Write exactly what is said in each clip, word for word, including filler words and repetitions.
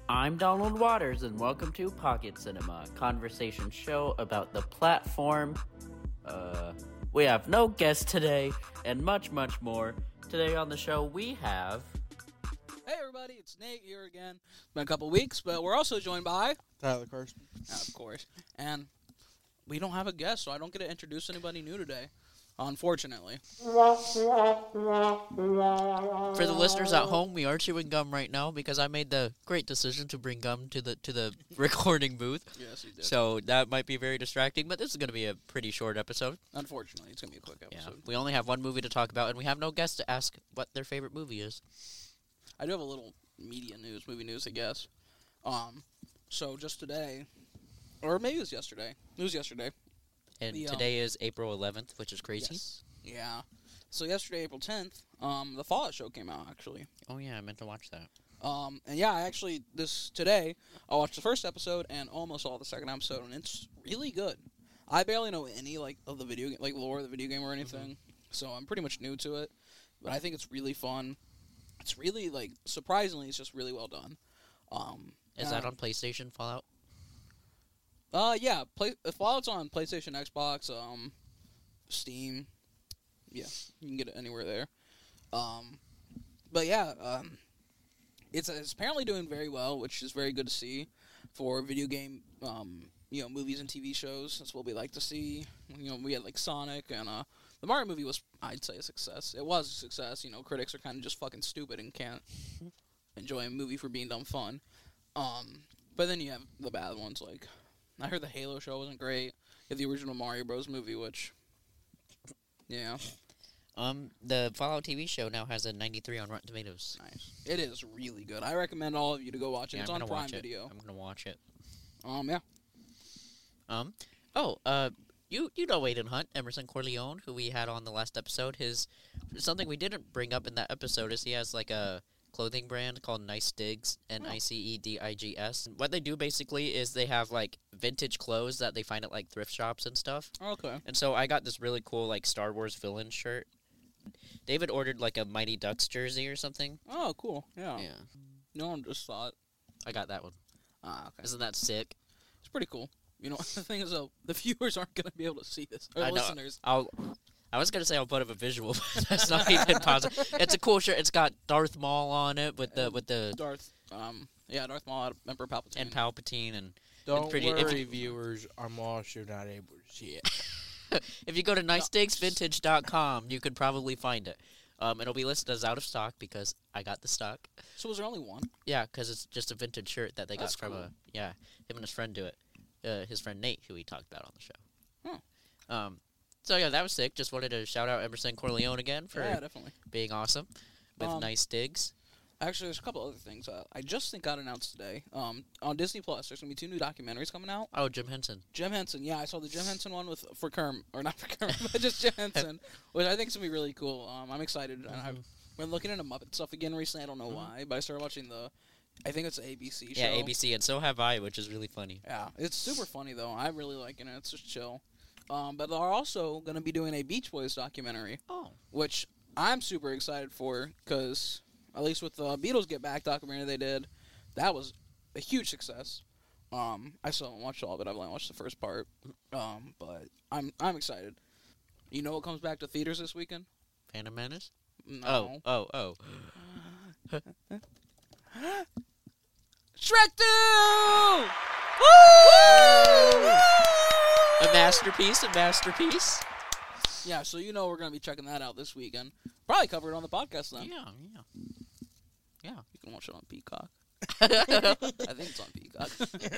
I'm Donald Waters, and welcome to Pocket Cinema, a conversation show about the platform. Uh, we have no guest today, and much, much more. Today on the show, we have... Hey everybody, it's Nate here again. It's been a couple weeks, but we're also joined by... Tyler Carson. Of course. And we don't have a guest, so I don't get to introduce anybody new today, unfortunately. For the listeners at home, we are chewing gum right now because I made the great decision to bring gum to the to the recording booth. Yes, you did. So that might be very distracting, but this is going to be a pretty short episode. Unfortunately, it's going to be a quick episode. Yeah, we only have one movie to talk about, and we have no guest to ask what their favorite movie is. I do have a little media news, movie news, I guess. Um, so just today, or maybe it was yesterday. It was yesterday. And the, um, today is April eleventh, which is crazy. Yes. Yeah. So yesterday, April tenth, um, the Fallout show came out, actually. Oh, yeah, I meant to watch that. Um, and yeah, I actually, this, today, I watched the first episode and almost all the second episode, and it's really good. I barely know any, like, of the video, like, lore of the video game or anything, mm-hmm. so I'm pretty much new to it, but I think it's really fun. It's really, like, surprisingly, it's just really well done. Um, Is that on PlayStation, Fallout? Uh, yeah, play, Fallout's on PlayStation, Xbox, um, Steam. Yeah, you can get it anywhere there. Um, but yeah, um, it's, it's apparently doing very well, which is very good to see for video game, um, you know, movies and T V shows. That's what we like to see. You know, we had like Sonic, and uh, the Mario movie was, I'd say, a success. It was a success. You know, critics are kind of just fucking stupid and can't enjoy a movie for being dumb fun. Um, but then you have the bad ones, like, I heard the Halo show wasn't great. You have the original Mario Bros. Movie, which, yeah. Um, the Fallout T V show now has a ninety-three on Rotten Tomatoes. Nice. It is really good. I recommend all of you to go watch it. Yeah, it's I'm on gonna Prime watch it. Video. I'm gonna watch it. Um, yeah. Um, oh, uh, you you know Aiden Hunt, Emerson Corleone, who we had on the last episode. His something we didn't bring up in that episode is he has like a clothing brand called Nice Digs, N I C E D I G S. What they do basically is they have like vintage clothes that they find at like thrift shops and stuff. Okay. And so I got this really cool like Star Wars villain shirt. David ordered like a Mighty Ducks jersey or something. Oh, cool. Yeah. Yeah. No one just saw it. I got that one. Ah, okay. Isn't that sick? It's pretty cool. You know, the thing is, though, the viewers aren't going to be able to see this. Or I know. listeners. I'll. I was gonna say I'll put up a visual, but that's not even possible. It's a cool shirt. It's got Darth Maul on it with the with the Darth. Um. Yeah, Darth Maul, Emperor Palpatine, and Palpatine, and Don't pretty, worry, if you, viewers. I'm lost. You're not able to see it. if you go to nice digs vintage dot com, you could probably find it. Um, it'll be listed as out of stock because I got the stock. So was there only one? Yeah, because it's just a vintage shirt that they That's got from cool. a yeah. Him and his friend do it. Uh, his friend Nate, who we talked about on the show. Hmm. Um. So yeah, that was sick. Just wanted to shout out Emerson Corleone again for Yeah, definitely. being awesome with Um, Nice Digs. Actually, there's a couple other things. Uh, I just think got announced today. Um, on Disney Plus, there's gonna be two new documentaries coming out. Oh, Jim Henson. Jim Henson, yeah, I saw the Jim Henson one with for Kerm, or not for Kerm, but just Jim Henson, which I think is gonna be really cool. Um, I'm excited. And I've been looking into Muppet stuff again recently. I don't know Mhm. why, but I started watching the, I think it's an A B C show. Yeah, A B C, and so have I, which is really funny. Yeah, it's super funny though. I really like it. It's just chill. Um, but they're also gonna be doing a Beach Boys documentary, Oh. which I'm super excited for because at least with the Beatles Get Back documentary they did, that was a huge success. Um, I still haven't watched all of it. I've only watched the first part. Um, but I'm I'm excited. You know what comes back to theaters this weekend? Phantom Menace? No. Oh, oh, oh. Shrek two! Woo! A masterpiece, a masterpiece. Yeah, so you know we're gonna be checking that out this weekend. Probably cover it on the podcast then. Yeah, yeah. Yeah. You can watch it on Peacock. I think it's on Peacock.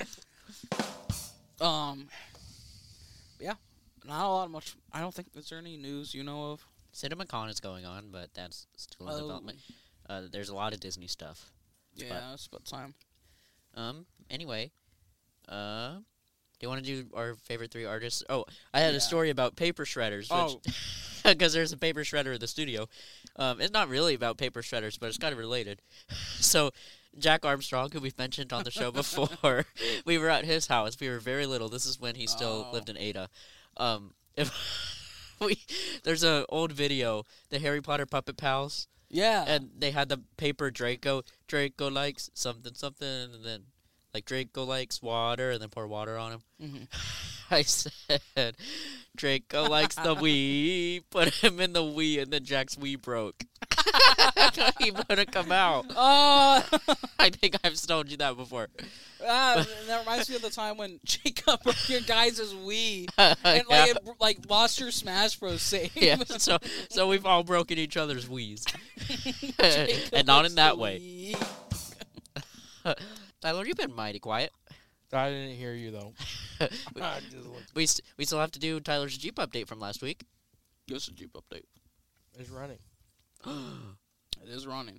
um, yeah, not a lot of much. I don't think is there any news you know of. CinemaCon is going on, but that's still in Oh. development. Uh, there's a lot of Disney stuff. Yeah, it's about time. Um. Anyway, uh, do you want to do our favorite three artists? Oh, I had Yeah. a story about paper shredders. Oh. Because there's a paper shredder in the studio. Um, it's not really about paper shredders, but it's kind of related. So, Jack Armstrong, who we've mentioned on the show before, we were at his house. We were very little. This is when he still Oh. lived in Ada. Um, if we there's a old video, the Harry Potter Puppet Pals. Yeah. And they had the paper Draco. Draco likes something, something, and then like Draco likes water, and then pour water on him. Mm-hmm. I said, Draco likes the Wii. Put him in the Wii, and then Jack's Wii broke. He wouldn't come out. Oh, I think I've told you that before. ah, that reminds me of the time when Jacob broke your guys' Wii. and And like, it, like lost your Smash Bros. Save. yeah, so so we've all broken each other's Wii's, Jacob and not likes in that the way. Wii. Tyler, you've been mighty quiet. I didn't hear you though. we, I just looked- we, st- we still have to do Tyler's Jeep update from last week. This is a Jeep update. It's running. It is running.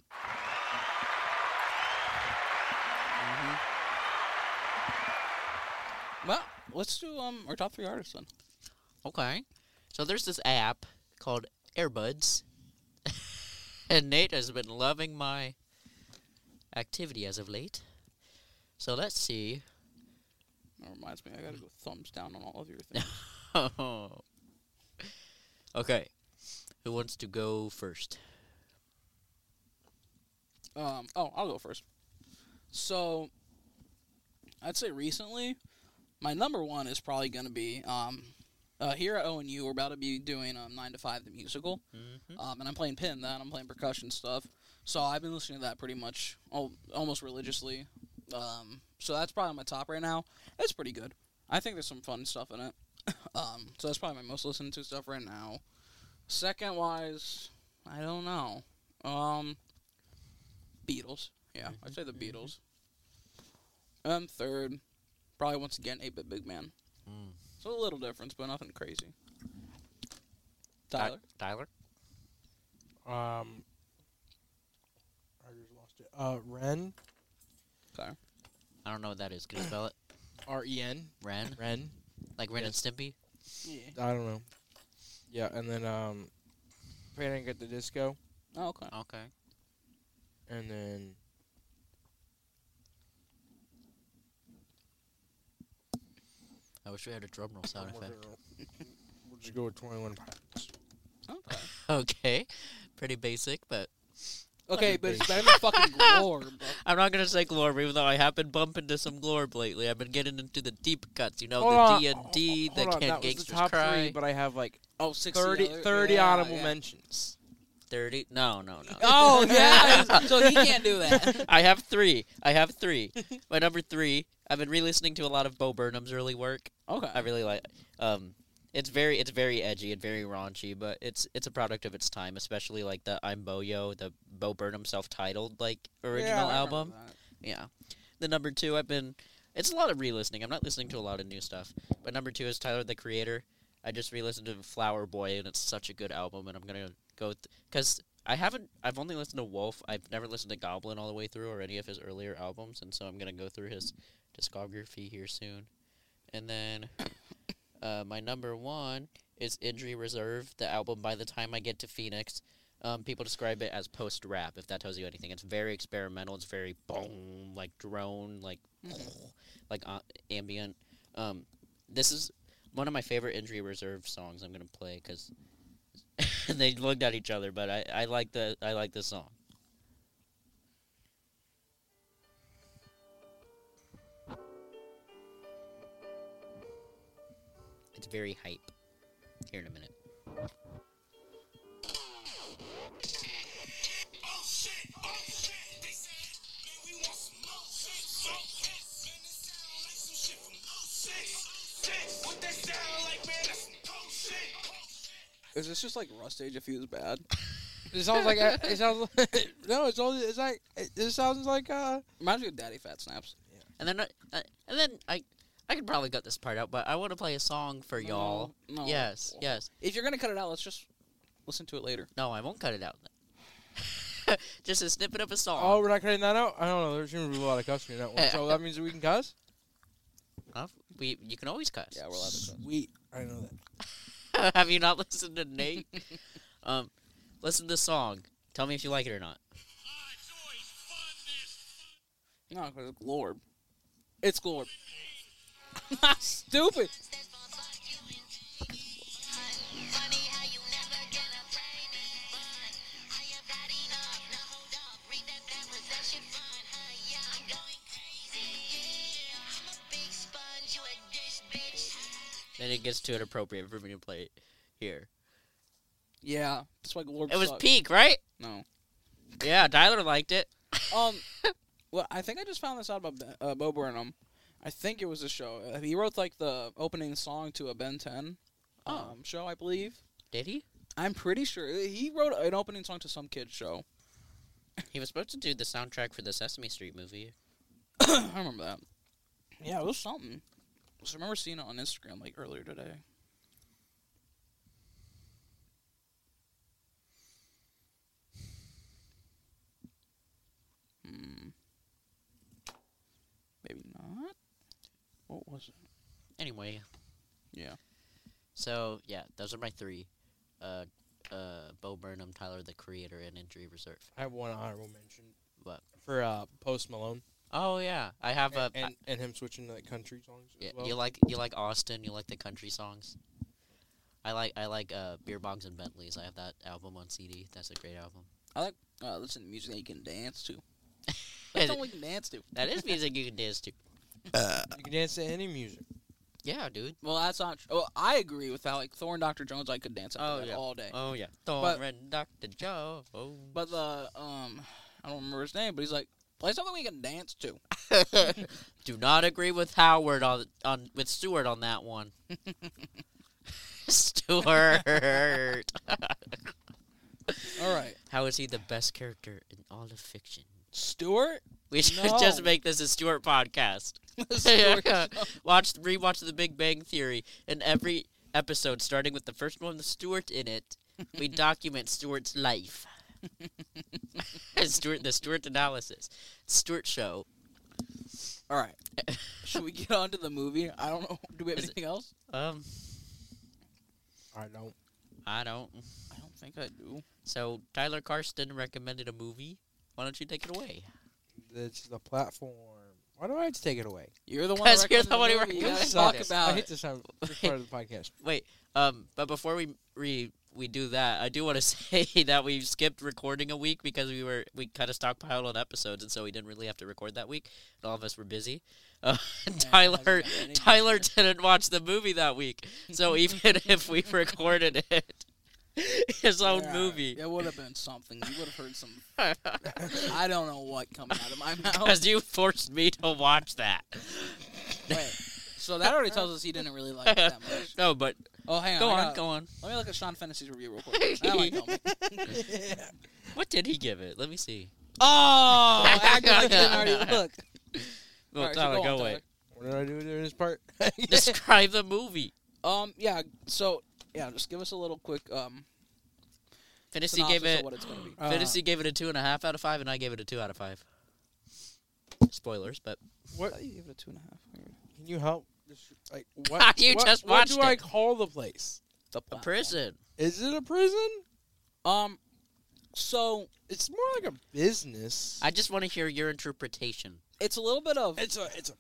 Mhm. Well, let's do um our top three artists then. Okay, so there's this app called Airbuds, and Nate has been loving my activity as of late. So let's see. That reminds me, I gotta go thumbs down on all of your things. Okay, who wants to go first? Um, oh, I'll go first. So, I'd say recently, my number one is probably going to be, um, uh, here at O N U, we're about to be doing um, nine to five, the musical, Mm-hmm. um, and I'm playing pin then, I'm playing percussion stuff, so I've been listening to that pretty much, al- almost religiously, um, so that's probably my top right now. It's pretty good. I think there's some fun stuff in it, um, so that's probably my most listened to stuff right now. Second-wise, I don't know, um... Beatles. Yeah, I'd say the Beatles. And third, probably once again, eight-Bit Big Man. Mm. So a little difference, but nothing crazy. Ty- Tyler? Tyler? Um, I just lost it. Uh, Ren. Okay. I don't know what that is. Can you spell it? R E N. Ren? Ren. Like Ren Yes. and Stimpy? Yeah. I don't know. Yeah, and then um, Panic at the Disco, Oh, okay. Okay. and then I wish we had a drum roll sound we'll effect. we'll just go with Twenty-One Pilots. Okay. Okay. Pretty basic, but Okay, but it's better than fucking Glorb. bro. I'm not going to say Glorb, even though I have been bumping to some Glorb lately. I've been getting into the deep cuts, you know, Hold the on, D and D, the hold on, Can that was the Gangsters top Cry. three, but I have like Oh, sixty thirty, other- thirty yeah, honorable yeah. mentions. thirty? No, no, no. Oh, yeah. So he can't do that. I have three. I have three. My number three, I've been re-listening to a lot of Bo Burnham's early work. Okay. I really like. Um, it's very, it's very edgy and very raunchy, but it's it's a product of its time, especially like the I'm Boyo, the Bo Burnham self-titled like original Yeah, I remember album. that. Yeah. The number two, I've been. It's a lot of re-listening. I'm not listening to a lot of new stuff, but number two is Tyler the Creator. I just re-listened to Flower Boy, and it's such a good album, and I'm gonna go because I haven't. I've only listened to Wolf. I've never listened to Goblin all the way through or any of his earlier albums, and so I'm gonna go through his discography here soon. And then uh, my number one is Injury Reserve, the album By the Time I Get to Phoenix. Um, people describe it as post-rap, if that tells you anything. It's very experimental. It's very boom, like drone, like like uh, ambient. Um, this is one of my favorite Injury Reserve songs. I'm gonna play because they looked at each other, but I, I like the I like this song. It's very hype. Here in a minute. Is this just like Rust Age if he was bad? It sounds like a, it sounds like, no. It's all. It's like it, it sounds like uh. Reminds me of Daddy Fat Snaps. And then, uh, uh, and then I, I could probably cut this part out, but I want to play a song for y'all. No, no. Yes, yes. If you're gonna cut it out, let's just listen to it later. No, I won't cut it out. Then. Just a snippet of a song. Oh, we're not cutting that out. I don't know. There seems to be a lot of cussing in that one. So that means that we can cuss. Huh? We, you can always cuss. Yeah, we're allowed to cut. Sweet. I know that. Have you not listened to Nate? um, listen to the song. Tell me if you like it or not. No, because it's Glorb. It's Glorb. Stupid. and it gets too inappropriate for me to play it here. Yeah, that's why Glorb It was sucked. peak, right? No. Yeah, Tyler liked it. Um, well, I think I just found this out about Ben- uh, Bo Burnham. I think it was a show. Uh, he wrote like the opening song to a Ben ten um, Oh. show, I believe. Did he? I'm pretty sure he wrote an opening song to some kid's show. He was supposed to do the soundtrack for the Sesame Street movie. I remember that. Yeah, it was something. So I remember seeing it on Instagram like earlier today. Hmm. Maybe not. What was it? Anyway, Yeah. so yeah, those are my three. Uh, uh, Bo Burnham, Tyler the Creator, and Injury Reserve. I have one honorable mention. What? For uh, Post Malone. Oh yeah, I have a. and, I- and, and him switching to like country songs. yeah, as well. you like you like Austin. You like the country songs. I like I like uh, Beer Bongs and Bentleys. I have that album on C D. That's a great album. I like uh, listening to music that you can dance to. That's all we can dance to. That is music you can dance to. You can dance to any music. Yeah, dude. Well, that's not true. Well, I agree with that. Like Thor and Doctor Jones, I could dance up to Oh, that yeah. all day. Oh yeah, Thor But- and Doctor Joe. Oh. But the um, I don't remember his name, but he's like, play something we can dance to. Do not agree with Howard on on with Stewart on that one. Stewart. All right, How is he the best character in all of fiction? Stuart. We should No. just make this a Stewart podcast. Stuart. Watch, rewatch The Big Bang Theory, and every episode, starting with the first one with Stewart in it, we document Stewart's life. Stewart, the Stewart analysis, Stewart show. All right. Should we get on to the movie? I don't know. Do we have Is it- anything else? Um, I don't. I don't. I don't think I do. So Tyler Karsten recommended a movie. Why don't you take it away? This is the platform. Why do I have to take it away? You're the one. 'Cause that you're the one who recommended the movie. You recommended gotta it. talk Sucks. about I hate it. to sound first part of the podcast. Wait, um, but before we re we do that, I do want to say that we skipped recording a week because we were we kind of stockpiled on episodes, and so we didn't really have to record that week. And all of us were busy. Uh, and Yeah, Tyler hasn't got any Tyler business. didn't watch the movie that week, so even if we recorded it, his own Yeah, movie, It would have been something. You would have heard some. I don't know what coming out of my mouth. because you forced me to watch that. Wait. So that already tells us he didn't really like it that much. No, but Oh, hang on. go I on, gotta- go on. Let me look at Sean Fantasy's review real quick. That might tell me. What did he give it? Let me see. Oh, act like you didn't already look. Well, Alright, so Tyler, go go on, away. Tyler. What did I do during this part? Describe the movie. Um, yeah. So, yeah, just give us a little quick um. Fantasy synopsis gave it. of what it's gonna be. Uh, Fantasy gave it a two and a half out of five, and I gave it a two out of five. Spoilers, but What? I thought you gave it a two and a half. Can you help? Just, Like what? You what, just what watched do I it. call the place? The a platform. prison. Is it a prison? Um, so It's more like a business. I just want to hear your interpretation. it's a little bit of It's a it's a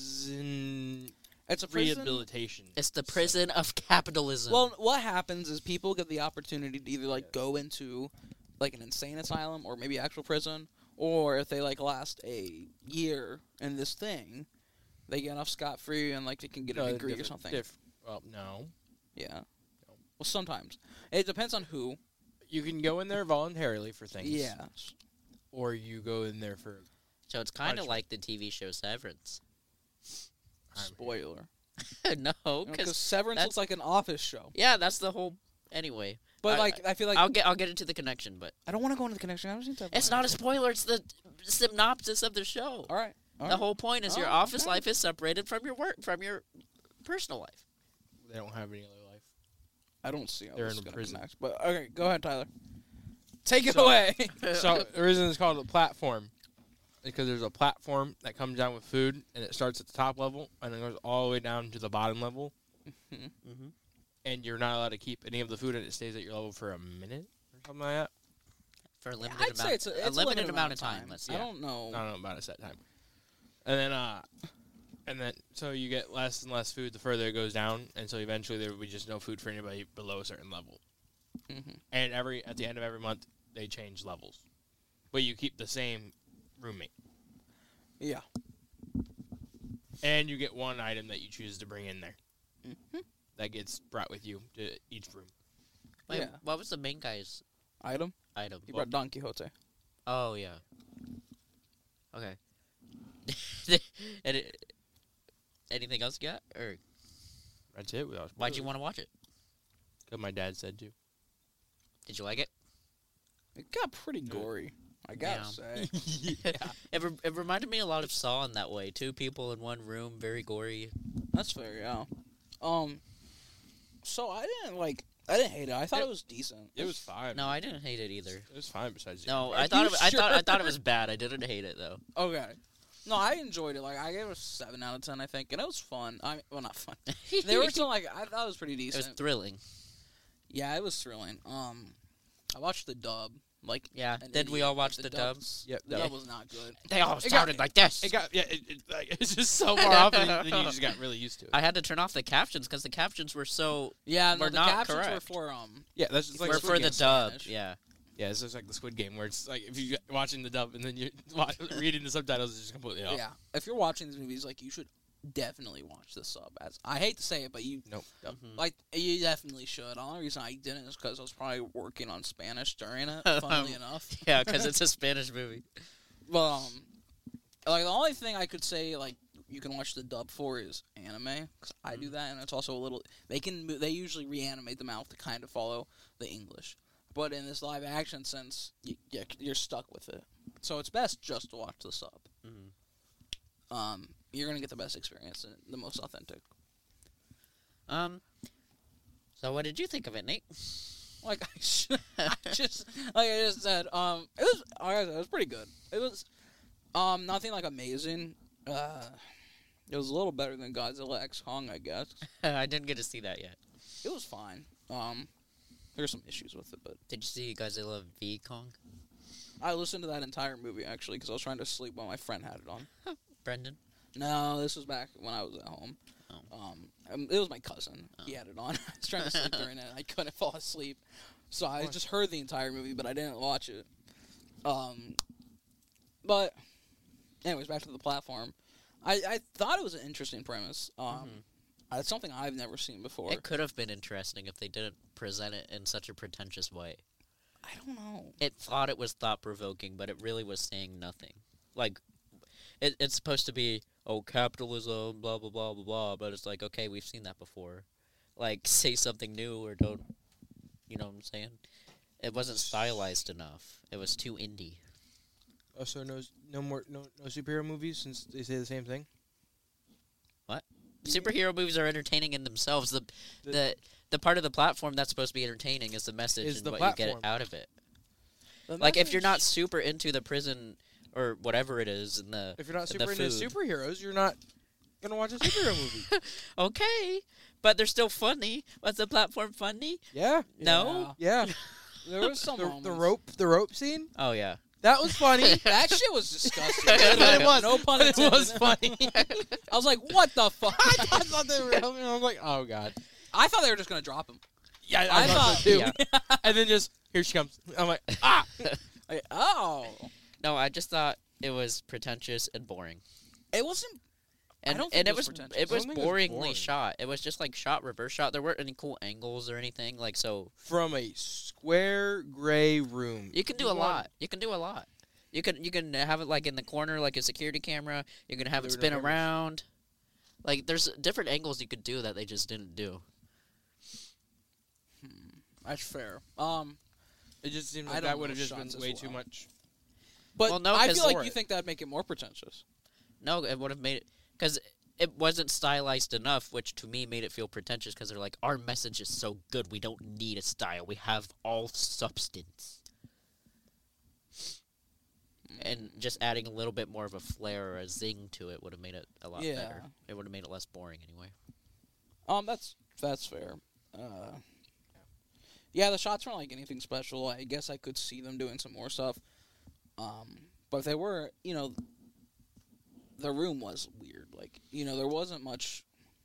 prison it's a prison. rehabilitation. It's the prison of capitalism. Well, what happens is people get the opportunity to either like go into like an insane asylum or maybe actual prison, or if they like last a year in this thing, they get off scot free and like they can get a No, degree or different- something. diff- well, no. Yeah. Well, sometimes it depends on who. You can go in there voluntarily for things. Yeah. Or you go in there for. so it's kind of punishment. like the T V show Severance. I'm Spoiler. No, Because because Severance that's- looks like an office show. yeah, that's the whole. Anyway, But I- like, I feel like I'll get I'll get into the connection, but I don't want to go into the connection. I just need to. it's not a spoiler. It's the synopsis of the show. All right. All The right. whole point is your Oh, office okay. life is separated from your work from your personal life. They don't have any other life. I don't see how They're this in is a gonna prison. connect. But okay, go ahead, Tyler. Take it So- away. So the reason it's called a platform is because there's a platform that comes down with food, and it starts at the top level and it goes all the way down to the bottom level, Mm-hmm. and you're not allowed to keep any of the food, and it stays at your level for a minute or something like that. For a limited I'd amount, say it's a, it's a limited amount of time. Let's I say. don't know. I don't know about a set time. And then, uh, and then so you get less and less food the further it goes down, and so eventually there will be just no food for anybody below a certain level. Mhm. And every at the end of every month they change levels, but you keep the same roommate, Yeah. and you get one item that you choose to bring in there. Mhm. that gets brought with you to each room. Wait, Yeah. what was the main guy's Item. item? He brought Don Quixote. Oh yeah. Okay. Any, anything else you got, or That's it. Without why'd you spoilers. want to watch it? 'Cause my dad said to. Did you like it? It got pretty gory. I gotta Yeah. say. It, re- it reminded me a lot of Saw in that way. Two people in one room, very gory. That's fair. Yeah. Um. So I didn't like. I didn't hate it. I thought It- it was decent. It was fine. No, I didn't hate it either. It was fine. Besides, the No, ending. I thought you it, I thought I sure? thought it was bad. I didn't hate it though. Okay. No, I enjoyed it. Like I gave it a seven out of ten, I think, and it was fun. I mean, well, not fun. There were some like I thought it was pretty It decent. was thrilling. Yeah, it was thrilling. Um, I watched the dub. Like, Yeah. an Did we idiot. all watch the, dub dub? was- Yep, The yeah. dub was not good. They all It got- started like this. It got yeah. It, it, like, it's just so far off, and then you just got really used to it. I had to turn off the captions because the captions were so Yeah, no, We're the not captions were correct. for um. yeah, that's just like were the for Squid the Game. dub. Spanish. Yeah. Yeah, it's just like the Squid Game, where it's like if you're watching the dub and then you're wa- reading the subtitles, it's just completely off. Yeah, if you're watching these movies, like you should definitely watch the sub. As I hate to say it, but you Nope. Dub. Mhm. like you definitely should. The only reason I didn't is because I was probably working on Spanish during it. Funnily enough, Yeah, because it's a Spanish movie. but um, like the only thing I could say like you can watch the dub for is anime because I do that, and it's also a little. They can mo- they usually reanimate the mouth to kind of follow the English, but in this live action sense, you, you, you're stuck with it. So it's best just to watch the sub. Mhm. Um, you're gonna get the best experience and the most authentic. Um. So what did you think of it, Nate? Like I, should, I just like I just said, um, it was like I said, it was pretty good. It was um nothing like amazing. Uh, it was a little better than Godzilla X Kong, I guess. I didn't get to see that yet. It was fine. Um, there's some issues with it, but Did you see Godzilla v Kong? I listened to that entire movie actually because I was trying to sleep while my friend had it on. Brendan? No, this was back when I was at home. Oh. Um, um, it was my cousin. He Oh. had it on. I was trying to sleep during it. And I couldn't fall asleep, so I course. just heard the entire movie, but I didn't watch it. Um, but anyways, back to the platform. I, I thought it was an interesting premise. Um, Mhm. it's something I've never seen before. It could have been interesting if they didn't present it in such a pretentious way. I don't know. It thought it was thought provoking, but it really was saying nothing. Like, it, it's supposed to be, oh, capitalism, blah blah blah blah blah. But it's like, okay, we've seen that before. Like, say something new or don't. You know what I'm saying? It wasn't stylized enough. It was too indie. Oh, so no, no more, no, no superhero movies since they say the same thing. Superhero movies are entertaining in themselves. The, The- the the part of the platform that's supposed to be entertaining is the message Is and the what you platform. get out of it. The Like if you're not message- super into the prison or whatever it is in the If you're not the super into food. superheroes, you're not gonna watch a superhero movie. okay, but they're still funny. Was the platform funny? Yeah, No. yeah. there was some The, moments. the rope, the rope scene. Oh yeah. That was funny. That shit was disgusting. But it was. No pun But it intended. was funny. I was like, what the fuck? I thought, I thought they were. helping. I was like, oh god. I thought they were just gonna drop him. Yeah, I I, thought, thought- so too. Yeah. And then just here she comes. I'm like, ah. Like, oh, No, I just thought it was pretentious and boring. it wasn't. And don't think and it it was was pretentious. it I was don't think it was boringly boring. shot. It was just like shot reverse shot. There weren't any cool angles or anything. Like so, From a square gray room. you can do a want- lot. You can do a lot. You can you can have it like in the corner, like a security camera. You can have There it were no spin cameras. around. Like there's different angles you could do that they just didn't do. That's fair. Um, It just seemed I like don't that would have know just been shots as way too well. much. but Well, no, I 'cause feel like for you it. think that'd make it more pretentious. No, it would have made it because it wasn't stylized enough, which to me made it feel pretentious. Because they're like, our message is so good, we don't need a style. We have all substance, and just adding a little bit more of a flair or a zing to it would have made it a lot Yeah. better. It would have made it less boring anyway. Um, that's that's fair. Uh, yeah, the shots weren't like anything special. I guess I could see them doing some more stuff. Um, but if they were, you know, the room was weird. Like, you know, there wasn't much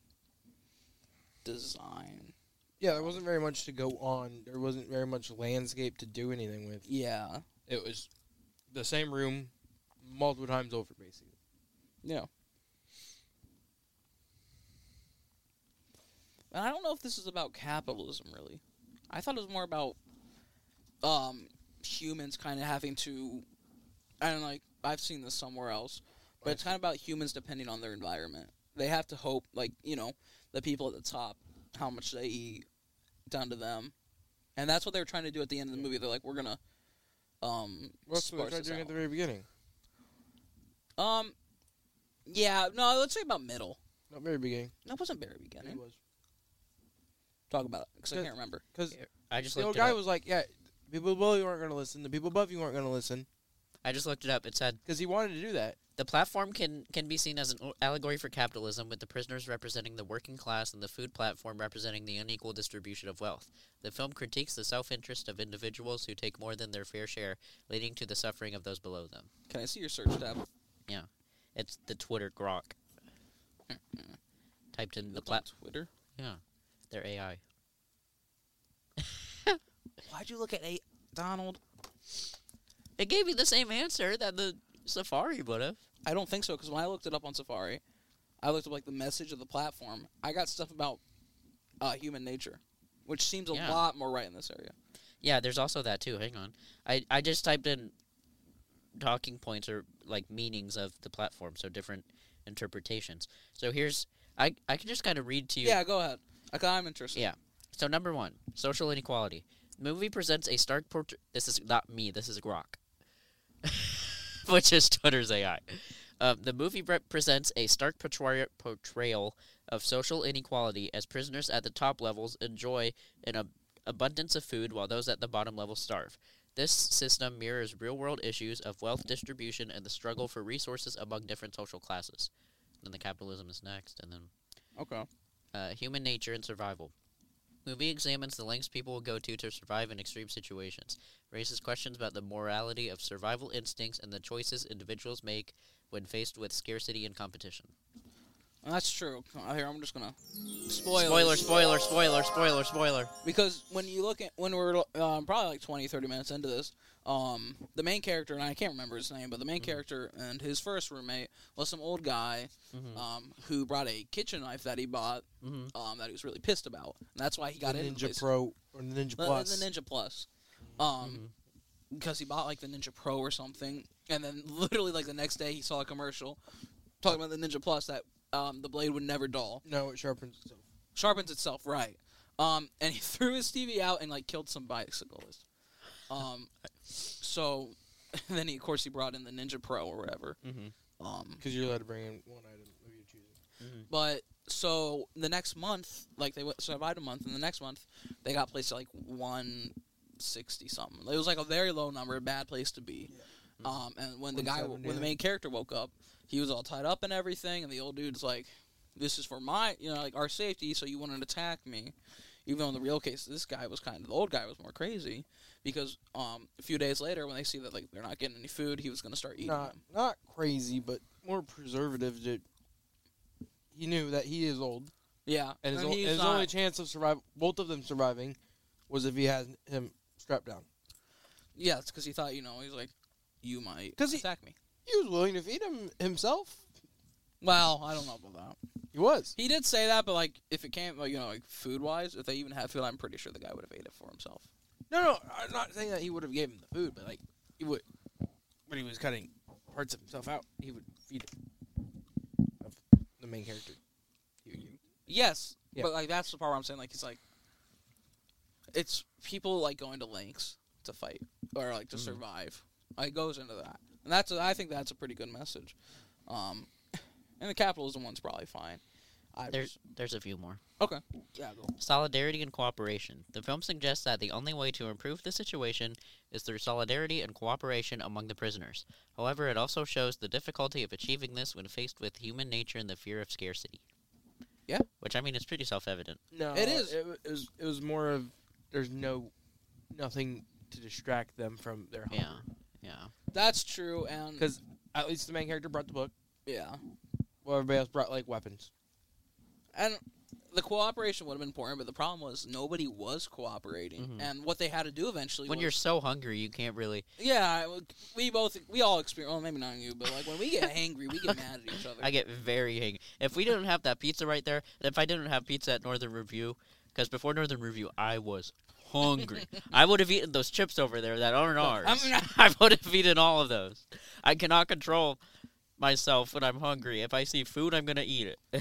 design. Yeah, there wasn't very much to go on. There wasn't very much landscape to do anything with. Yeah, It was the same room multiple times over, basically. yeah. and I don't know if this is about capitalism really. I thought it was more about um, humans kind of having to. I don't know, like I've seen this somewhere else, but it's kind of about humans depending on their environment. They have to hope, like you know, the people at the top, how much they eat, down to them, and that's what they were trying to do at the end of the movie. They're like, we're gonna. Um, What's what they sparse tried this doing out. at the very beginning? Um, yeah, no, let's say about middle. Not very beginning. That wasn't very beginning. It was. Talk about it, because I Cause- can't remember. Because I just the old looked it guy up. was like, yeah, people below you aren't going to listen. The people above you aren't going to listen. I just looked it up. It said Because he wanted to do that. the platform can can be seen as an allegory for capitalism, with the prisoners representing the working class and the food platform representing the unequal distribution of wealth. The film critiques the self-interest of individuals who take more than their fair share, leading to the suffering of those below them. Can I see your search tab? It's the Twitter grok. Typed in the That's on plat. Twitter. Yeah, their A I. Why'd you look at a Donald? It gave me the same answer that the Safari would have. I don't think so, because when I looked it up on Safari, I looked up like the message of the platform. I got stuff about uh, human nature, which seems a Yeah. lot more right in this area. Yeah, there's also that too. Hang on. I, I just typed in talking points or like meanings of the platform, so different interpretations. So here's I I can just kind of read to you. Yeah, go ahead. Okay, I'm interested. Yeah. So number one, social inequality. The movie presents a stark portrait. This is not me. This is Grok, which is Twitter's A I. Um, the movie represents a stark portray- portrayal of social inequality as prisoners at the top levels enjoy an ab- abundance of food while those at the bottom level starve. This system mirrors real-world issues of wealth distribution and the struggle for resources among different social classes. Then the capitalism is next, and then Okay. uh, human nature and survival. Movie examines the lengths people will go to to survive in extreme situations, raises questions about the morality of survival instincts and the choices individuals make when faced with scarcity and competition. And that's true. Uh, Here, I'm just gonna spoil. Spoiler, spoiler, spoiler, spoiler, spoiler. Because when you look at when we're um, probably like twenty, thirty minutes into this, um, the main character, and I can't remember his name, but the main Mhm. character and his first roommate was some old guy Mm-hmm. um, who brought a kitchen knife that he bought Mm-hmm. um, that he was really pissed about, and that's why he got the into Ninja place. Pro or the Ninja The- Plus. The Ninja Plus. Um, Mhm. because he bought like the Ninja Pro or something, and then literally like the next day he saw a commercial talking about the Ninja Plus that um, the blade would never dull, No, it sharpens itself. sharpens itself, right? Um, and he threw his T V out and like killed some bicyclists. Um, so then he, of course, he brought in the Ninja Pro or whatever. Mm-hmm. Um, Because you're allowed to bring in one item of your choosing. Mm-hmm. But so the next month, like they went, survived a month, and the next month they got placed at like one sixty something. It was like a very low number, a bad place to be. Yeah. Um, and when the guy, one seventy, when the main character woke up, he was all tied up and everything, and the old dude's like, "This is for my, you know, like our safety. So you wouldn't attack me." Even though in the real case, this guy was kind of the old guy was more crazy because um, a few days later, when they see that like they're not getting any food, he was gonna start eating Not, them. not crazy, but more preservative. To, he knew that he is old, Yeah, and his, and o- he's his not- only chance of survival, both of them surviving, was if he had him strapped down. yeah, it's because he thought, you know, he's like, you might 'Cause he- attack me. He was willing to feed him himself. Well, I don't know about that. He was. He did say that, but like, if it came, like, you know, like food wise, if they even had food, I'm pretty sure the guy would have ate it for himself. No, no, I'm not saying that he would have given him the food, but like he would, when he was cutting parts of himself out, he would feed it. Of the main character. He would eat. Yes, Yeah. but like that's the part where I'm saying like he's like, it's people like going to lengths to fight or like to Mhm. survive. Like, it goes into that, and that's a, I think that's a pretty good message. Um, and the capitalism one's probably fine. I There's there's a few more. okay. Yeah, go. Solidarity and cooperation. The film suggests that the only way to improve the situation is through solidarity and cooperation among the prisoners. However, it also shows the difficulty of achieving this when faced with human nature and the fear of scarcity. Yeah. Which, I mean, is pretty self-evident. No, It is. It, wa- it was. It was more of there's no, nothing to distract them from their Yeah. hunger. Yeah. That's true, and Because at least the main character brought the book. yeah, Well, everybody else brought like weapons. and the cooperation would have been important, but the problem was nobody was cooperating, Mhm. and what they had to do eventually. When was, you're so hungry, you can't really. yeah, we both we all experience. Well, maybe not you, but like when we get hangry, we get mad at each other. I get very angry. If we didn't have that pizza right there, if I didn't have pizza at Northern Review, because before Northern Review, I was hungry. I would have eaten those chips over there that aren't ours. I'm not- I would have eaten all of those. I cannot control myself when I'm hungry. If I see food, I'm gonna eat it.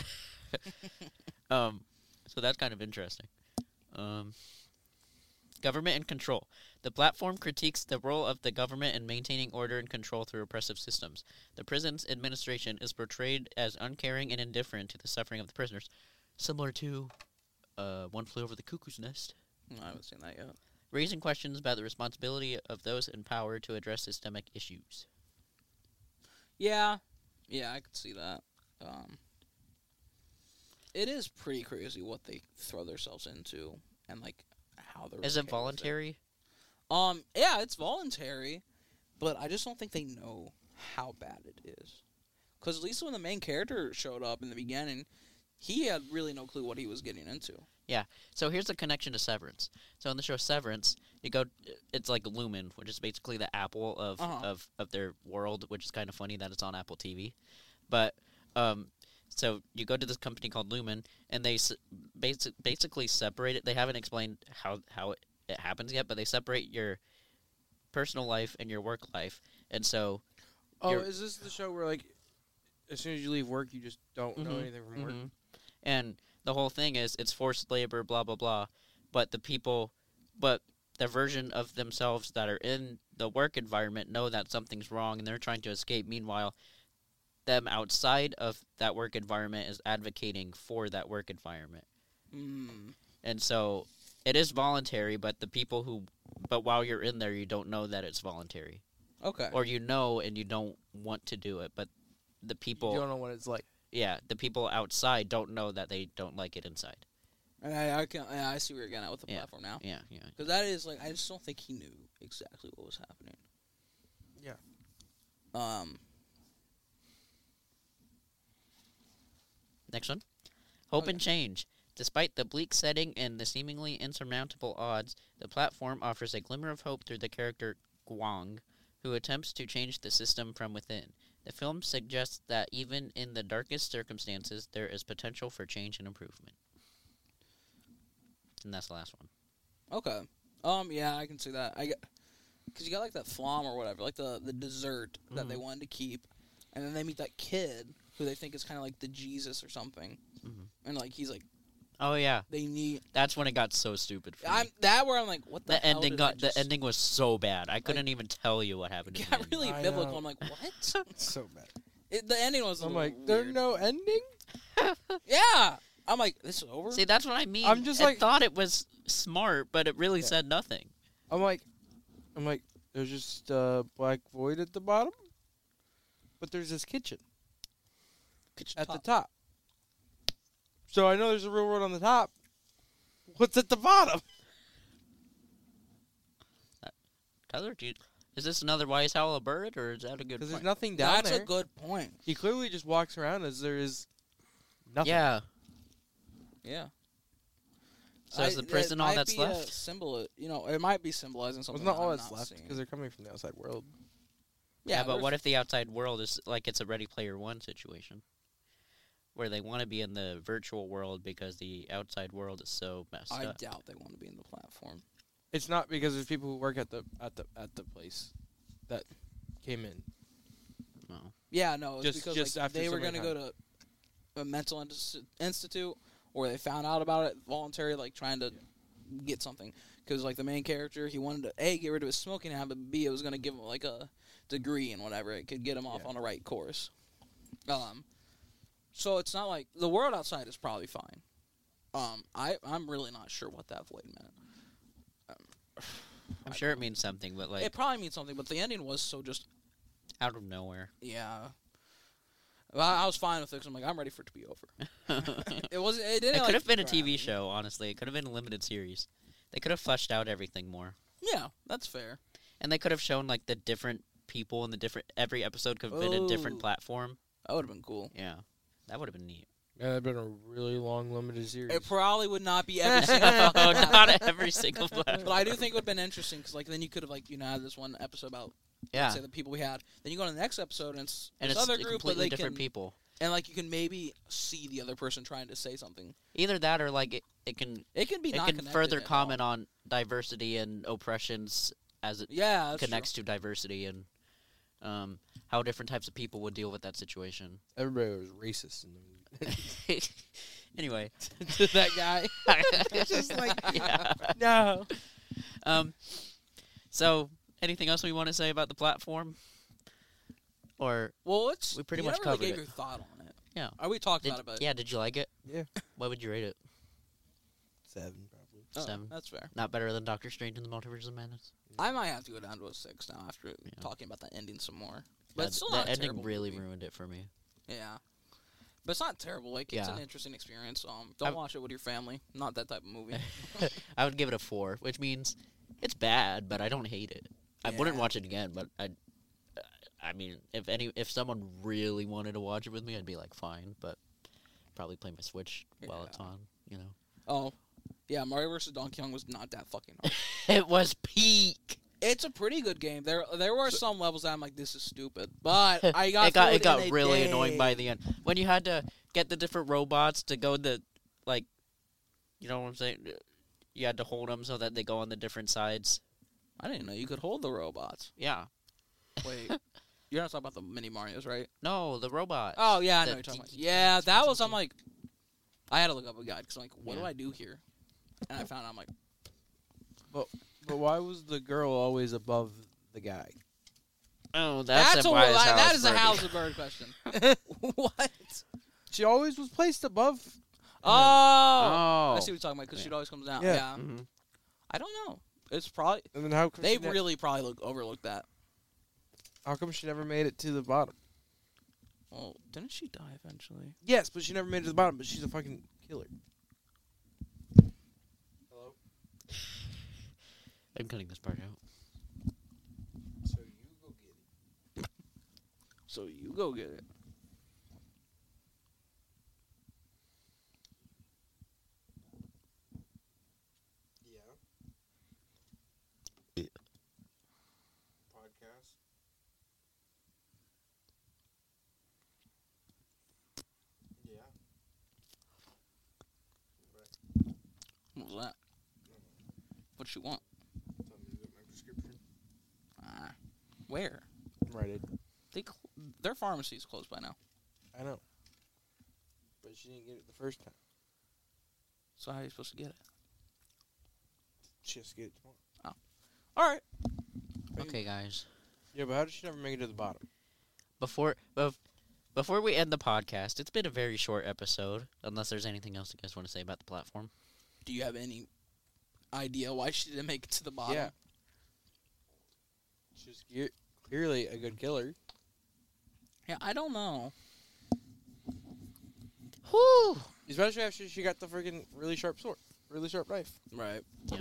um, so that's kind of interesting. Um, government and control. The platform critiques the role of the government in maintaining order and control through oppressive systems. The prison's administration is portrayed as uncaring and indifferent to the suffering of the prisoners, similar to uh, One Flew Over the Cuckoo's Nest. I haven't seen that yet. Raising questions about the responsibility of those in power to address systemic issues. Yeah, yeah, I could see that. Um, it is pretty crazy what they throw themselves into, and like how they're. Is okay it voluntary? With it. Um, yeah, it's voluntary, but I just don't think they know how bad it is. Because at least when the main character showed up in the beginning, he had really no clue what he was getting into. So here's the connection to Severance. So in the show Severance, you go, it's like Lumen, which is basically the Apple of, Uh-huh. of, of their world, which is kind of funny that it's on Apple T V. But, um, so you go to this company called Lumen, and they s- basi- basically separate it. They haven't explained how, how it, it happens yet, but they separate your personal life and your work life. And so, Oh, You're- is this the show where like, as soon as you leave work, you just don't know Mhm, anything from work? mhm. And the whole thing is it's forced labor, blah blah blah. But the people, but the version of themselves that are in the work environment know that something's wrong and they're trying to escape. Meanwhile, them outside of that work environment is advocating for that work environment. Mm. And so it is voluntary, but the people who, but while you're in there, you don't know that it's voluntary, Okay. or you know and you don't want to do it, but the people. You don't know what it's like. Yeah, the people outside don't know that they don't like it inside. I, I can. I see where you're getting at with the Yeah. platform now. Yeah, yeah. Because that is like I just don't think he knew exactly what was happening. Yeah. Um. Next one. Hope Okay. and change. Despite the bleak setting and the seemingly insurmountable odds, the platform offers a glimmer of hope through the character Guang, who attempts to change the system from within. The film suggests that even in the darkest circumstances, there is potential for change and improvement. And that's the last one. Okay. Um. Yeah, I can see that. I get because you got like that flam or whatever, like the the dessert that they Mhm. wanted to keep, and then they meet that kid who they think is kind of like the Jesus or something, Mhm. and like he's like Oh yeah, they need. that's when it got so stupid for I'm me. that where I'm like, what the, The hell ending did I got just- the ending was so bad. I couldn't even tell you what happened. in the got end. really I biblical. know. I'm like, what? It's so bad. It, the ending was. a I'm little like, there's weird. no ending? Yeah. I'm like, this is over. See, that's what I mean. I'm just I like- thought it was smart, but it really Yeah. said nothing. I'm like, I'm like, there's just a black void at the bottom, but there's this kitchen Kitchen at top. the top. So I know there's a real world on the top. What's at the bottom? Tyler, do you, is this another Wise Howl a bird, or is that a good Because there's point? nothing down That's there. a good point. He clearly just walks around as there is nothing. Yeah. Yeah. So is I- the prison that all might that's be a left? symbol, you know, it might be symbolizing Well, something. it's not that all I'm that's not left seeing. because they're coming from the outside world. Yeah, but there's- what if the outside world is like it's a Ready Player One situation, where they want to be in the virtual world because the outside world is so messed I up? doubt they want to be in the platform. It's not because there's people who work at the at the at the place that came in. No. Yeah, no, it's Just- because just like, after they so were many going to go to a mental insti- institute, or they found out about it voluntary, like trying to get something. Because like the main character, he wanted to a get rid of his smoking habit, but b it was going to give him like a degree and whatever it could get him off Yeah. on the right course. Um, so it's not like the world outside is probably fine. Um, I I'm really not sure what that void meant. Um, I'm I sure it don't know. means something, but like It probably means something, but the ending was so just out of nowhere. yeah. Well, I I was fine with it 'cause I'm like I'm ready for it to be over. it It wasn't. It didn't. could like, have been a grab T V me. show, honestly. It could have been a limited series. They could have fleshed out everything more, Yeah, that's fair. and they could have shown like the different people and the different. Every episode could have been a different Ooh. platform. That would have been cool. Yeah, that would have been neat. Yeah, that'd been a really long limited series. It probably would not be every single fucking Oh, platform. not every single But platform. I do think it would have been interesting because, like, then you could have, like, you know, had this one episode about, Yeah, say, the people we had. Then you go to the next episode and it's and this it's other group, but completely they different can, people. and like you can maybe see the other person trying to say something. Either that or like it, it can It can be it not can connected further at all. comment on diversity and oppressions as it Yeah, that's connects to diversity and um, how different types of people would deal with that situation. Everybody was racist in the movie. Anyway, To that guy. Just like, yeah. no. Um, so anything else we want to say about the platform? Or Well, it's We pretty you much never really covered gave it. your thought on it. Yeah. Oh, we talked did, about it, but yeah, did you like it? Yeah. What would you rate it? Seven, probably. oh, seven. that's fair. Not better than Doctor Strange in the Multiverse of Madness? I might have to go down to a six now after talking about that ending some more. But Yeah, it's still that not a ending terrible really movie. ruined it for me. Yeah. But it's not terrible. Like, it's Yeah. an interesting experience. Um, don't I've- watch it with your family. Not that type of movie. I would give it a four, which means it's bad, but I don't hate it. I wouldn't Yeah. watch it again, but I, I mean, if any, if someone really wanted to watch it with me, I'd be like, fine, but probably play my Switch while it's Yeah. on. You know, Oh, yeah, Mario versus Donkey Kong was not that fucking hard. it was peak. It's a pretty good game. There there were some levels that I'm like, this is stupid. But I got it got through it got in a really day. annoying by the end when you had to get the different robots to go the like, you know what I'm saying? You had to hold them so that they go on the different sides. I didn't know you could hold the robots. Yeah. Wait, you're not talking about the mini Marios, right? No, the robot. Oh yeah, I know The what you're talking about. tink, tink, Yeah, tink, that tink, was. I'm tink. like, I had to look up a guide because I'm like, what do Yeah. I do here? And I found out I'm like, But why was the girl always above the guy? Oh, that's, that's a a wise that house is a birdie. house of bird question. What? She always was placed above. Oh, Oh, I see what you're talking about because Yeah. she always comes down. Yeah. Yeah, Mhm. I don't know. It's probably And then how come they she ne- really probably look overlooked that. how come she never made it to the bottom? Well, didn't she die eventually? Yes, but she never made it to the bottom. But she's a fucking killer. Hello. I'm cutting this part out. So you go get it. So you go get it. Yeah. Podcast. Yeah. What was that? What you want? Tell me to get my prescription. Ah, where? Right. It. They cl- their pharmacy's closed by now. I know. But she didn't get it the first time. So how are you supposed to get it? She has to get it tomorrow. All right. Okay, guys. Yeah, but how did she never make it to the bottom? Before bef- before we end the podcast, it's been a very short episode. Unless there's anything else you guys want to say about the platform. Do you have any idea why she didn't make it to the bottom? Yeah. She's ge- clearly a good killer. Yeah, I don't know. Whew. Especially after she got the freaking really sharp sword. Really sharp knife. Right. Yeah.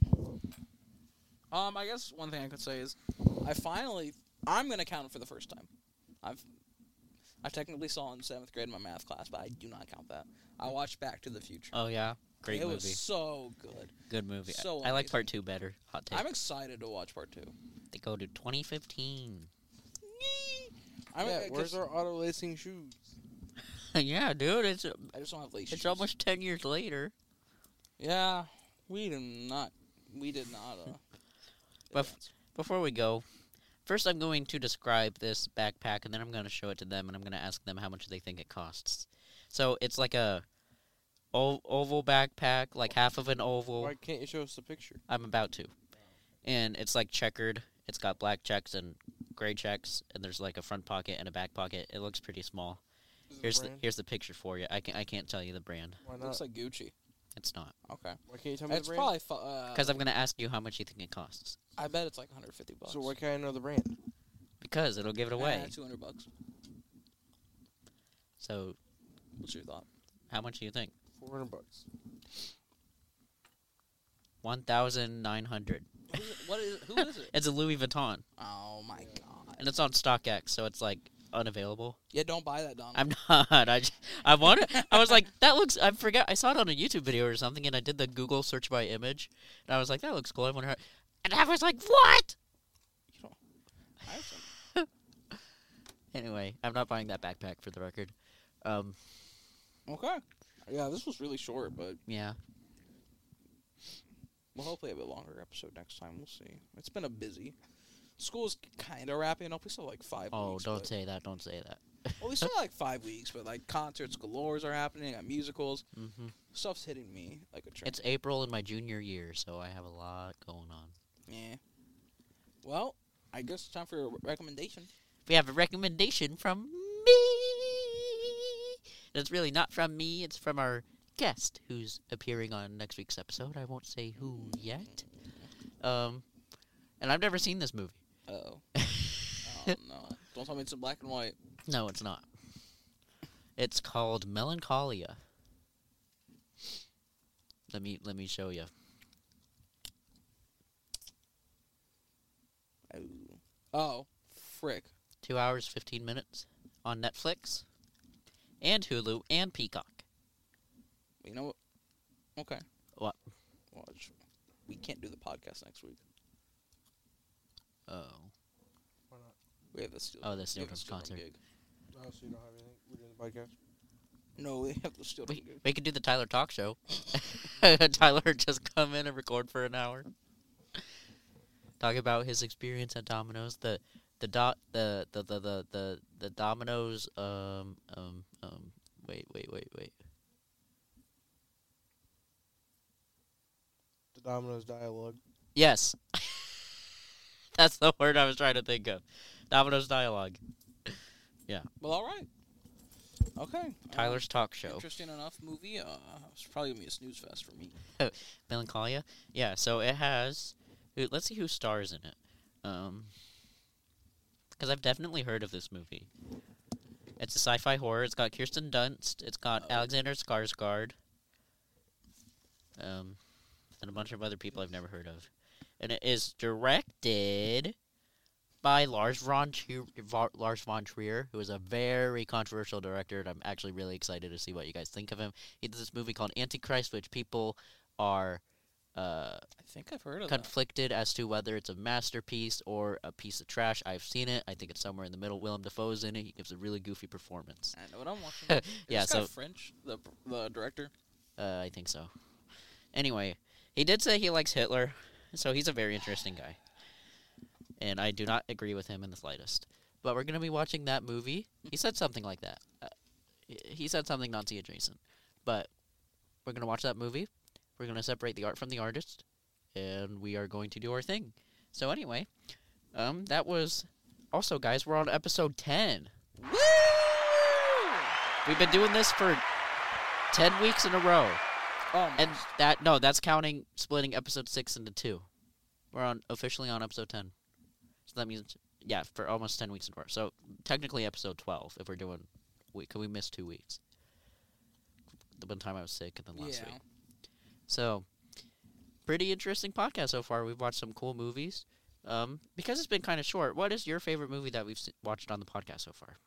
Um, I guess one thing I could say is, I finally, I'm gonna count it for the first time. I've, I technically saw it in seventh grade in my math class, but I do not count that. I watched Back to the Future. Oh yeah. Great it movie. was so good. Good movie. so I, I like amazing. part two better. Hot take. I'm excited to watch part two. They go to twenty fifteen. I'm yeah, 'cause where's our auto lacing shoes? Yeah, dude. It's I just don't have lace it's shoes. almost ten years later. Yeah, we did not. We did not. Uh, But- advance. Before we go, first I'm going to describe this backpack, and then I'm going to show it to them, and I'm going to ask them how much they think it costs. So it's like a ov- oval backpack, like half of an oval. Why can't you show us the picture? I'm about to. And it's like checkered. It's got black checks and gray checks, and there's like a front pocket and a back pocket. It looks pretty small. Is it Here's the brand? here's the picture for you. I can I can't tell you the brand. Why not? Looks like Gucci. It's not. Okay. Why can't you tell me It's the brand? probably. Fu- uh, Because I'm going to ask you how much you think it costs. I bet it's like one hundred fifty bucks. So why can't I know the brand? Because it'll give it away. two hundred bucks. So What's your thought? how much do you think? Four hundred bucks. one thousand nine hundred. Who is it? What is? Who is it? It's a Louis Vuitton. Oh my god. And it's on StockX, so it's like unavailable. Yeah, don't buy that, Donald. I'm not. I, just, I wanted. I was like, that looks. I forgot. I saw it on a YouTube video or something, and I did the Google search by image, and I was like, that looks cool. I wonder how. And I was like, what? You don't. I have some. Anyway, I'm not buying that backpack for the record. Um, Okay. Yeah, this was really short, but yeah. we'll hopefully have a longer episode next time. We'll see. It's been a busy. School's kind of wrapping up. We still have like five Oh, weeks. don't but- say that. Don't say that. Well, we still have like five weeks, but like concerts galores are happening. Got musicals. hmm Stuff's hitting me like a train. It's April in my junior year, so I have a lot going on. Yeah. Well, I guess it's time for a recommendation. We have a recommendation from me. And it's really not from me. It's from our guest, who's appearing on next week's episode. I won't say who yet. Um, and I've never seen this movie. Oh. Oh no! Don't tell me it's in black and white. No, it's not. It's called Melancholia. Let me let me show you. Oh. Oh, frick. Two hours fifteen minutes on Netflix, and Hulu, and Peacock. You know what? Okay. What? Watch. We can't do the podcast next week. Oh, Why not? We have the steel. Oh, the we Steel have Drums Steel Drum concert. gig. Oh, so you don't have anything? We're doing the podcast? No, we have the steel. Drum we gig. we could do the Tyler Talk Show. Tyler just come in and record for an hour. Talk about his experience at Domino's. The the dot the the the the the, the Domino's um um um wait wait wait wait. The Domino's dialogue. Yes. That's the word I was trying to think of. Domino's dialogue. Well, all right. Okay. Tyler's talk Uh, show. interesting enough movie. Uh, it's probably gonna be a snooze fest for me. Melancholia. Yeah, so it has who- let's see who stars in it. Um cuz I've definitely heard of this movie. It's a sci-fi horror. It's got Kirsten Dunst, it's got Oh. Alexander Skarsgård. Um and a bunch of other people I've never heard of. And it is directed by Lars von Trier, Lars von Trier, who is a very controversial director, and I'm actually really excited to see what you guys think of him. He did this movie called Antichrist, which people are uh, I think I've heard of that. conflicted as to whether it's a masterpiece or a piece of trash. I've seen it. I think it's somewhere in the middle. Willem Dafoe's in it. He gives a really goofy performance. I know what I'm watching. Is Yeah, this guy so- French, the the director. Uh, I think so. Anyway, he did say he likes Hitler, so he's a very interesting guy. And I do not agree with him in the slightest. But we're going to be watching that movie. He said something like that. Uh, he- he said something Nazi adjacent. But we're going to watch that movie. We're going to separate the art from the artist. And we are going to do our thing. So anyway, um, that was... Also, guys, we're on episode ten. Woo! We've been doing this for ten weeks in a row. Oh, And that no, that's counting splitting episode six into two. We're on officially on episode ten, so that means yeah, for almost ten weeks in a row. So technically episode twelve if we're doing we could we missed two weeks. The one time I was sick and then last yeah. week. So pretty interesting podcast so far. We've watched some cool movies. Um, because it's been kind of short. What is your favorite movie that we've se- watched on the podcast so far?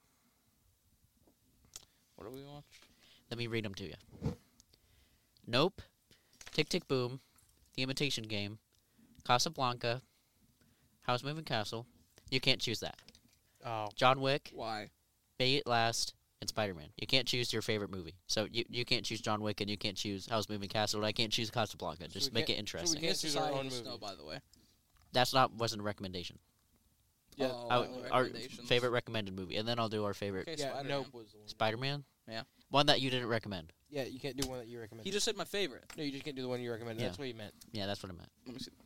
What do we watch? Let me read them to you. Nope, Tick Tick Boom, The Imitation Game, Casablanca, House Moving Castle. You can't choose that. Oh. John Wick, Why? Bay It Last, and Spider-Man. You can't choose your favorite movie. So you you can't choose John Wick and you can't choose House Moving Castle and I can't choose Casablanca. Just we make it can't- so we interesting. can't Yes, choose our Society own of movie. Snow, by the way. That's not wasn't a recommendation. Yeah. Oh, I- what our recommendations? favorite recommended movie, and then I'll do our favorite Okay, Yeah, Spider-Man. Nope was the one. Spider-Man. Yeah. One that you didn't recommend. Yeah, you can't do one that you recommend. He just said my favorite. No, you just can't do the one you recommend. Yeah. That's what he meant. Yeah, that's what I meant. Let me see.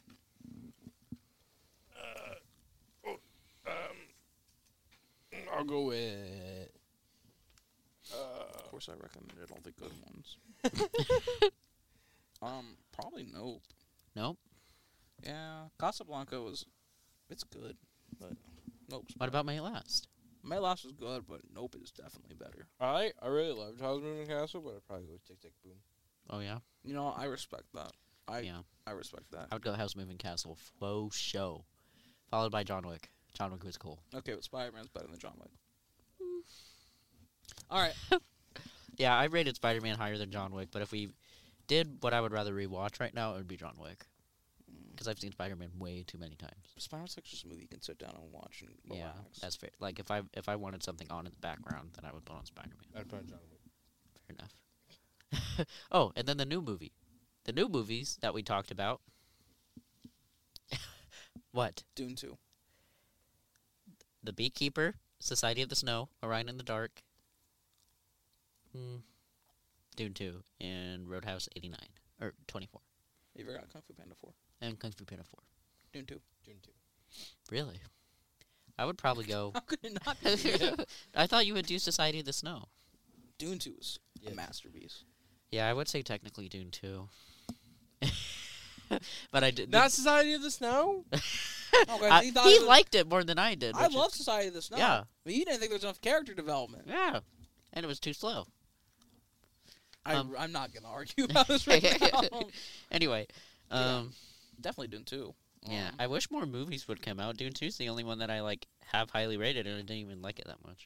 Um, I'll go with. Uh, Of course, I recommended all the good ones. um, probably Nope. Nope. Yeah, Casablanca was, it's good, but Nope's What about May It Last? My Last is good, but Nope is definitely better. I I really loved House Moving Castle, but I'd probably go with Tick Tick Boom. Oh yeah. You know, I respect that. I Yeah. I respect that. I would go House Moving Castle flow show, followed by John Wick. John Wick was cool. Okay, but Spider-Man's better than John Wick. All right. Yeah, I rated Spider-Man higher than John Wick, but if we did what I would rather rewatch right now, it would be John Wick. Because I've seen Spider-Man way too many times. Spider-Man's like just a movie you can sit down and watch and relax. Yeah, that's fair. Like if I if I wanted something on in the background, then I would put on Spider-Man. I'd put on John Wick. Fair enough. Oh, and then the new movie, the new movies that we talked about. What? Dune two. The Beekeeper, Society of the Snow, Orion in the Dark. Hmm. Dune two and Roadhouse eighty-nine or twenty-four. You ever got Kung Fu Panda four? And Kung Fu Panda four. Dune two. Dune two. Really? I would probably go. How could it not be? Yeah. I thought you would do Society of the Snow. Dune two is Yeah. a masterpiece. Yeah, I would say technically Dune two. But I did Not Society of the Snow? Okay, I- he thought he it was- liked it more than I did. I which love is- Society of the Snow. Yeah. But he didn't think there was enough character development. Yeah, and it was too slow. I, Um, I'm not going to argue about this right now. Anyway, Yeah. um, Definitely Dune two. yeah, Um, I wish more movies would come out. Dune two is the only one that I like have highly rated, and I didn't even like it that much.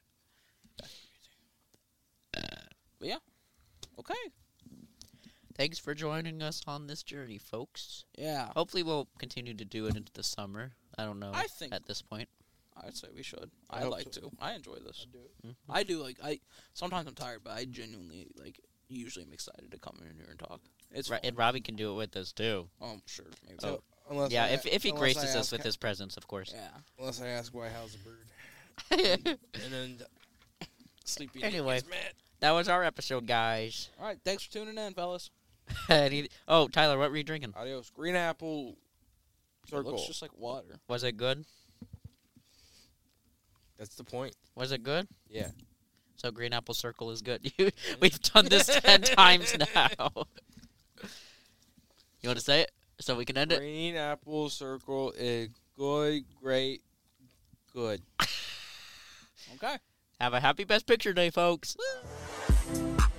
But yeah. Okay. Thanks for joining us on this journey, folks. Yeah. Hopefully, we'll continue to do it into the summer. I don't know. I think- at this point. I'd say we should. I I hope like so. to. I enjoy this. I'd do it. Mhm. I do like I. Sometimes I'm tired, but I genuinely like. Usually, am excited to come in here and talk. It's Right, fun. and Robbie can do it with us too. Oh, sure. Maybe. Oh. Unless Yeah, I, if if he unless graces I us ask with ho- his presence, of course. Yeah. Unless I ask why how's a bird. And then sleepy. Anyway. gets mad. That was our episode, guys. All right. Thanks for tuning in, fellas. Any- oh, Tyler, what were you drinking? Adios. Green apple It circle. looks just like water. Was it good? That's the point. Was it good? Yeah. So Green Apple Circle is good. You, we've done this ten times now. You want to say it so we can end it? Green apple circle is good, great, good. Okay. Have a happy Best Picture Day, folks. Woo!